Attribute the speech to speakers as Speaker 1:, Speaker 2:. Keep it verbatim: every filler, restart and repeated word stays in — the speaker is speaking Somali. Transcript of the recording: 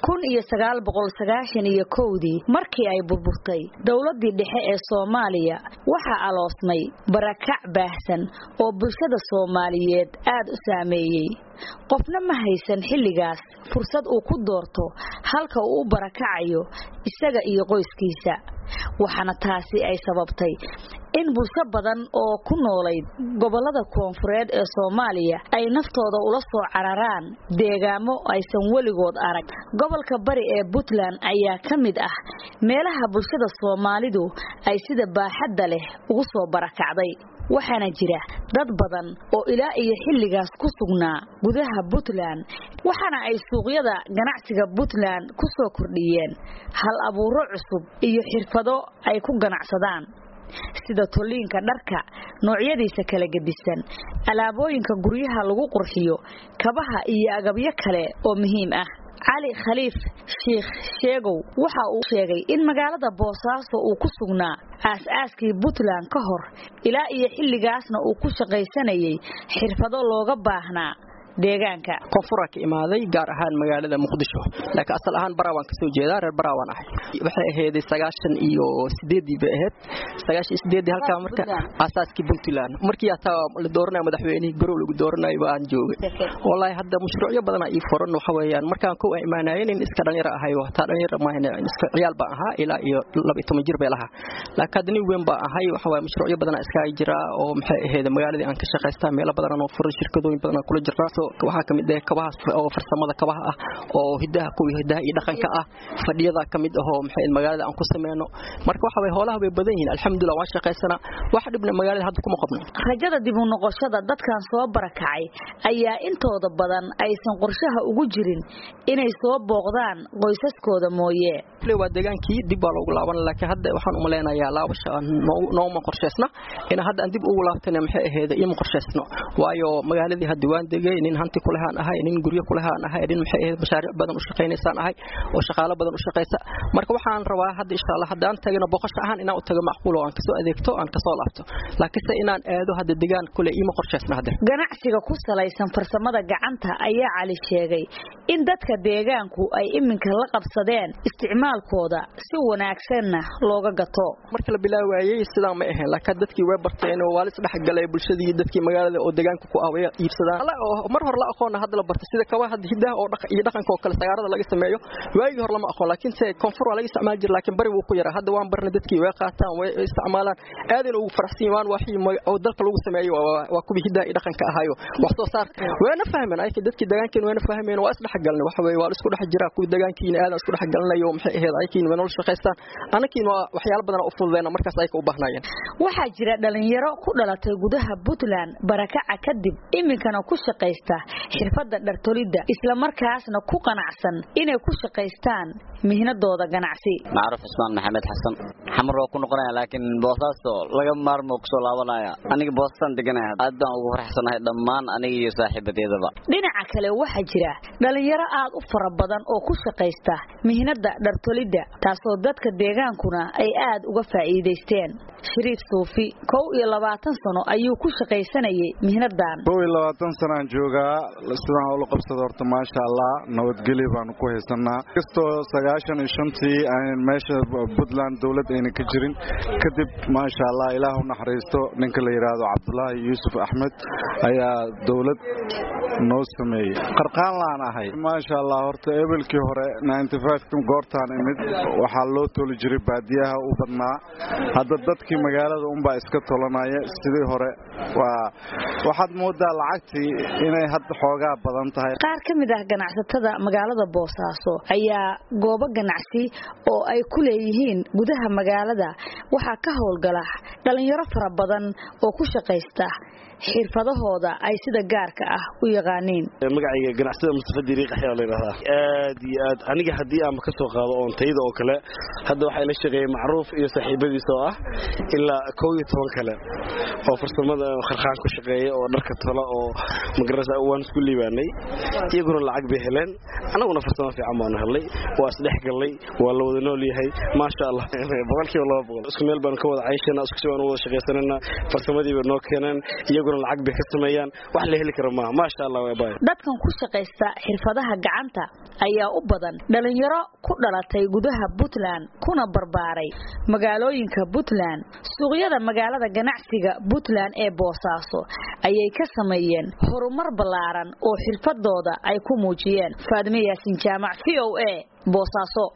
Speaker 1: kun iyo sagaal boqol sagaashan iyo kowdii markii ay burburtay dawladii dhexe ee Soomaaliya waxa aloosmay barakac baahsan oo bulshada Soomaaliyeed aad u saameeyay qofna ma haysan xilligaas fursad uu ku doorto halka uu barakacayo isaga iyo qoyskiisa waxana taasi ay sababtay in bulsho badan oo ku noolayd gobolada koonfureed ee Soomaaliya ay naftooda ula soo cararaan deegaamo aysan weligood arag gobolka bari ee Puntland ayaa kamid ah meelaha bulshada Soomaalidu ay sida baaxadda leh ugu soo barakacday waxaana jira dad badan oo ilaa iyo xilligaas ku sugnaa gudaha Puntland waxaana ay suuqyada ganacsiga Puntland ku soo kordhiyeen hal abuuro cusub iyo xirfado ay ku ganacsadaan sida toliinka dharka noocyadiisa kala gedisan alaabooyinka guryaha lagu qurxiyo kabaha iyo agabyo kale oo muhiim ah Ali Khaliif Sheikh Sheegow waxa uu sheegay in magaalada Boosaaso uu ku sugnaa aas-aaskii Puntland ka hor ilaa iyo xilligaasna uu ku shaqaysanayay xirfado looga baahnaa deegaanka
Speaker 2: koonfur ka imaaday gaar ahaan magaalada Muqdisho laakiin asal ahaan Barawaan ka soo jeedaa reer Barawaan ah waxay ahayd sagaashan iyo sideed bay ahayd sagaashan iyo sideed halka marka asaaskii Puntland markii ata la dooranay madaxweynaha garow lagu dooranay baan joogay wallahi hadda mashruucyo badan ay furan waxa weeyaan markaan ku imaanayeen in iska dhalinyaro ahay waxa dhalinyaro ma ahna iska ciyaal baa ahaa ilaa iyo laba iyo toban jir bay lahaa laakiin hadda weyn baa ahay waxa weey mashruucyo badan iska jira oo maxay ahayd magaaladii aan ka shaqaystaa meel badan oo furan shirkadooyin badan kula jirnaa waxa kamid ah kabaha oo farsamada kabaha ah oo hidaha ku hidaha iyo dhaqanka ah fadhiyada kamid ah oo maxay magaalada aan ku sameeyno marka waxa way hoolaha way badan yihiin alxamdulillah waa shaqaysana wax dhibna magaalada hadda kuma qabno
Speaker 1: rajada dib u noqoshada dadkan soo barakacay ayaa intooda badan aysan qorshaha ugu jirin inay soo booqdaan qoysaskooda mooyee
Speaker 2: waa deegaankii dib baa loogu laaban laakiin hadda waxaan u maleynayaa laabasha noo ma qorsheysna in hadda aan dib ugu laabtana maxay ahayd in qorsheysno waayo magaaladii hadda waan degay in hanti kulahaan ahay in guriyo kulahaan ahay in maxay ahayd mashaariic badan u shaqeynaysan ahay oo shaqaale badan u shaqeysa marka waxaan rabaa hadda insha Allah hadaan tagno boqosh ahaan inaan u tago macquul oo aan ka soo adeegto aan ka soo laabto laakiin inaan aado hadda deegaan kule ima qorsheysna hadda
Speaker 1: ganacsiga ku salaysan farsamada gacanta ayaa cali sheegay in dadka deegaanku ay iminka la qabsadeen isticmaalkooda si wanaagsan looga gato
Speaker 2: marka la bilaawayay sidaa ma ahayn laakiin dadkii way barteen oo waalis dhex galay bulshadii dadkii magaalada oo deegaanka ku ah way iibsadaan mar hor la aqoon hadda la bartay sida kabaha hidaha oo dhaqan iyo dhaqanka oo kale sagaarada laga sameeyo waagi hor lama aqoon laakiin say koonfur waa laga isticmaal jiray laakiin bari wuu ku yaraa hadda waan barnay dadkii way qaataan way isticmaalaan aadin ugu faraxsan waan waxii oo dalka lagu sameeyo waa kubi hidaha iyo dhaqanka ahayo wax soo saar weena fahmeen ay dadkii deegaankeen weena fahmeen waa isdhex galnay waxa way waa isku dhex jira ku deegaankiina aad isku dhex galnayo maxay ahayd ay kiin nolol shaqeystaan anakiin waa waxyaalo badan oo fududeena markaas ay u baahnayeen
Speaker 1: waxa jira dhalinyaro ku dhalatay gudaha Puntland barakaca kadib iminkana ku shaqeysta xirfadda dhartolida isla markaasna ku qanacsan inay ku shaqeystaan mihnadooda ganacsi
Speaker 3: Maaruf Ismaan Maxamed Xasan xamar oo ku noqonaya laakiin Boosaaso laga maarmo ku soo laabanaya aniga Boostan deganaa aad baan ugu faraxsanahay dhammaan aniga iyo saaxiibadeedaba
Speaker 1: dhinaca kale waxa jira dhalinyaro aad u fara badan oo ku shaqeysta mihnada dhartolida taasoo dadka deegaankuna ay aad uga faa'iideysteen Shariif Suufi kow iyo labaatan sano ayuu ku shaqeysanayay mihnadan
Speaker 4: kow iyo labaatan sano aan joogaa sidaan oo la qabsado horta ma sha Allah nabadgelyo baan ku haysanaa kasto sagaashan iyo shantii aan meesha Puntland dawlad ayna ka jirin kadib ma sha Allah Ilaahu naxariisto ninka la yiraahdo Cabdullaahi Yuusuf Axmed ayaa dawlad noo sameeyay qarqaan laan ahay ma sha Allah horta ebilkii hore ninety-five kun goortaan imid waxa loo toli jiray baadiyaha u badnaa hadda dadkii magaalada un baa iska tolanaya sidii hore waa waxaad moodaa lacagtii inay hadda xoogaa badan tahay
Speaker 1: qaar kamid ah ganacsatada magaalada Boosaaso ayaa goobo ganacsi oo ay ku leeyihiin gudaha magaalada waxa ka howlgala dhalinyaro fara badan oo ku shaqeysta xirfadahooda ay sida gaarka ah u yaqaaneen
Speaker 5: magacayga ganacsada Mustafa Diriiq ayaa la yiraahdaa aad iyo aad aniga hadii aan ka soo qaado oon tayada oo kale hadda waxa la shaqeeyay Macruuf iyo saaxiibadiisa oo ah ilaa kow iyo toban kale oo farsamada kharqaan ku shaqeeya oo dharka tolo oo magarasa waan isku liibaanay iyaguna lacag bay heleen anaguna farsamo fiican baan helay waa isdhex galay waa la wada nool yahay ma sha Allah boqolkiiba laba boqol isku meel baan ka wada cayshana isku soo wada shaqeysanana farsamadii bay noo keeneen iyagu iyaguna lacag bay ka sameeyaan wax la heli karo ma ma sha Allah way baay
Speaker 1: dadkan ku shaqeysta xirfadaha gacanta ayaa u badan dhalinyaro ku dhalatay gudaha Puntland kuna barbaaray magaalooyinka Puntland suuqyada magaalada ganacsiga Puntland ee Boosaaso ayay ka sameeyeen horumar ballaaran oo xirfadooda ay ku muujiyeen Faadime Yaasin Jaamac V O A Boosaaso